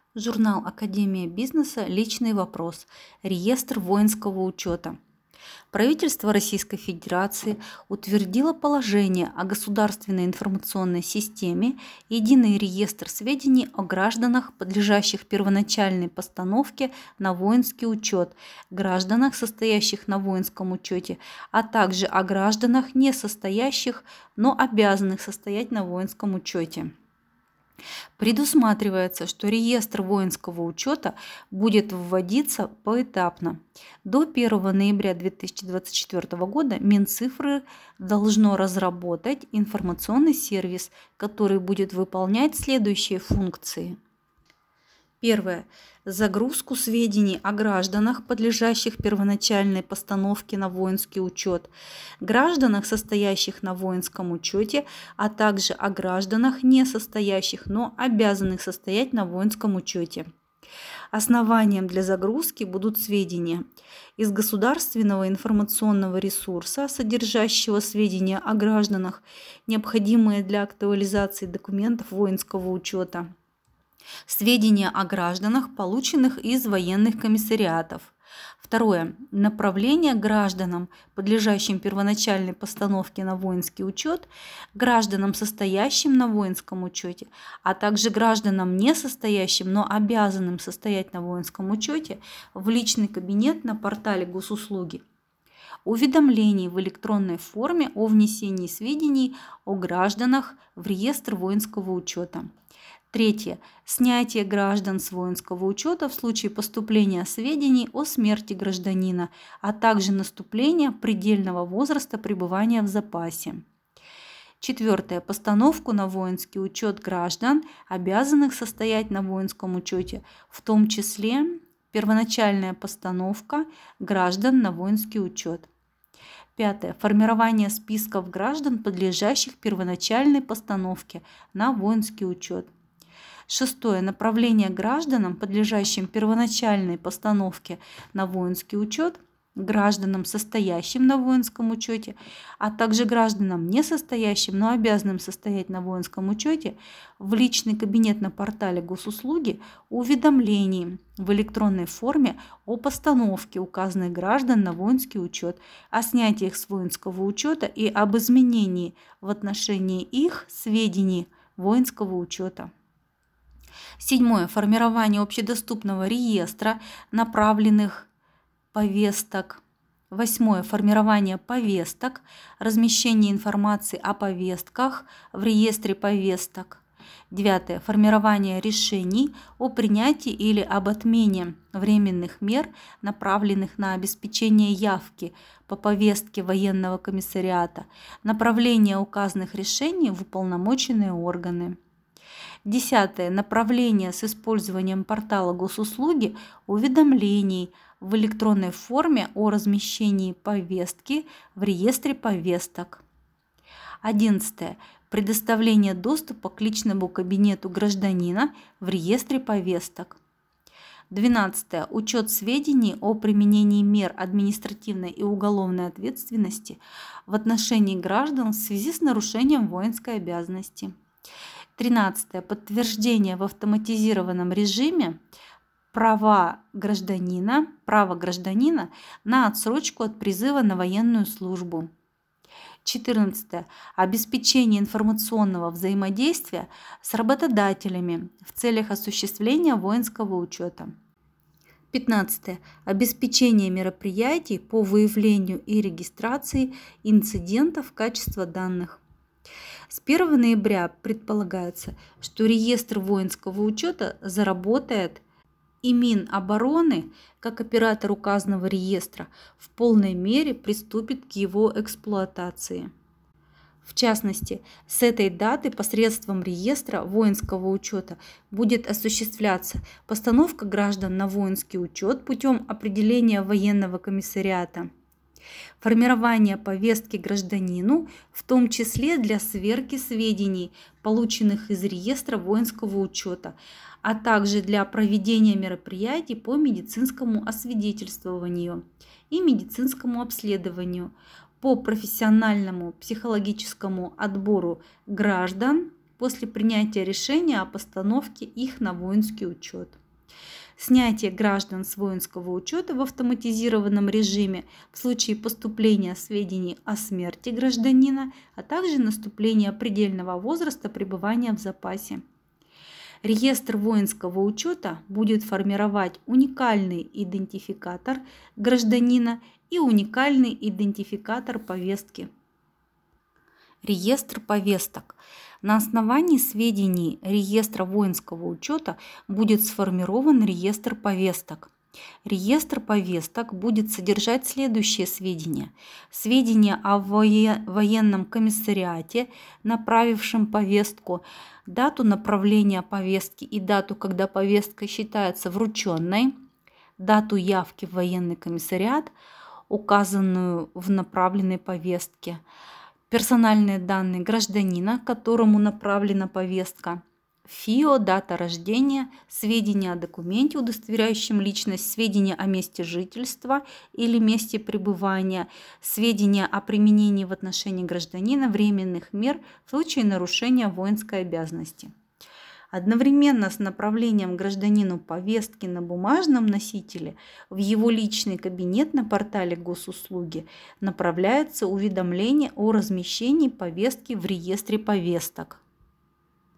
Журнал «Академия бизнеса. Личный вопрос. Реестр воинского учета». Правительство Российской Федерации утвердило положение о государственной информационной системе «Единый реестр сведений о гражданах, подлежащих первоначальной постановке на воинский учет, гражданах, состоящих на воинском учете, а также о гражданах, не состоящих, но обязанных состоять на воинском учете». Предусматривается, что реестр воинского учета будет вводиться поэтапно. До 1 ноября 2024 года Минцифры должно разработать информационный сервис, который будет выполнять следующие функции. Первое. Загрузку сведений о гражданах, подлежащих первоначальной постановке на воинский учет, гражданах, состоящих на воинском учете, а также о гражданах, не состоящих, но обязанных состоять на воинском учете. Основанием для загрузки будут сведения из государственного информационного ресурса, содержащего сведения о гражданах, необходимые для актуализации документов воинского учета. Сведения о гражданах, полученных из военных комиссариатов. Второе. Направление гражданам, подлежащим первоначальной постановке на воинский учет, гражданам, состоящим на воинском учете, а также гражданам, не состоящим, но обязанным состоять на воинском учете, в личный кабинет на портале госуслуги. Уведомлений в электронной форме о внесении сведений о гражданах в реестр воинского учета. Третье. Снятие граждан с воинского учета в случае поступления сведений о смерти гражданина, а также наступления предельного возраста пребывания в запасе. Четвертое. Постановку на воинский учет граждан, обязанных состоять на воинском учете, в том числе первоначальная постановка граждан на воинский учет. Пятое. Формирование списков граждан, подлежащих первоначальной постановке на воинский учет. Шестое. Направление гражданам, подлежащим первоначальной постановке на воинский учет, гражданам, состоящим на воинском учете, а также гражданам, не состоящим, но обязанным состоять на воинском учете, в личный кабинет на портале госуслуги уведомлений в электронной форме о постановке указанных граждан на воинский учет, о снятии их с воинского учета и об изменении в отношении их сведений воинского учета. Седьмое. Формирование общедоступного реестра направленных повесток. Восьмое. Формирование повесток, размещение информации о повестках в реестре повесток. Девятое. Формирование решений о принятии или об отмене временных мер, направленных на обеспечение явки по повестке военного комиссариата, направление указанных решений в уполномоченные органы. Десятое. Направление с использованием портала госуслуги уведомлений в электронной форме о размещении повестки в реестре повесток. 11. Предоставление доступа к личному кабинету гражданина в реестре повесток. 12. Учет сведений о применении мер административной и уголовной ответственности в отношении граждан в связи с нарушением воинской обязанности. 13. Подтверждение в автоматизированном режиме права гражданина на отсрочку от призыва на военную службу. 14. Обеспечение информационного взаимодействия с работодателями в целях осуществления воинского учета. 15. Обеспечение мероприятий по выявлению и регистрации инцидентов качества данных. С 1 ноября предполагается, что реестр воинского учета заработает, и Минобороны, как оператор указанного реестра, в полной мере приступит к его эксплуатации. В частности, с этой даты посредством реестра воинского учета будет осуществляться постановка граждан на воинский учет путем определения военного комиссариата, формирование повестки гражданину, в том числе для сверки сведений, полученных из реестра воинского учета, а также для проведения мероприятий по медицинскому освидетельствованию и медицинскому обследованию, по профессиональному психологическому отбору граждан после принятия решения о постановке их на воинский учет. Снятие граждан с воинского учета в автоматизированном режиме в случае поступления сведений о смерти гражданина, а также наступления предельного возраста пребывания в запасе. Реестр воинского учета будет формировать уникальный идентификатор гражданина и уникальный идентификатор повестки. Реестр повесток. На основании сведений реестра воинского учета будет сформирован реестр повесток. Реестр повесток будет содержать следующие сведения. Сведения о военном комиссариате, направившем повестку, дату направления повестки и дату, когда повестка считается врученной, дату явки в военный комиссариат, указанную в направленной повестке, персональные данные гражданина, которому направлена повестка, ФИО, дата рождения, сведения о документе, удостоверяющем личность, сведения о месте жительства или месте пребывания, сведения о применении в отношении гражданина временных мер в случае нарушения воинской обязанности. Одновременно с направлением гражданину повестки на бумажном носителе в его личный кабинет на портале госуслуги направляется уведомление о размещении повестки в реестре повесток.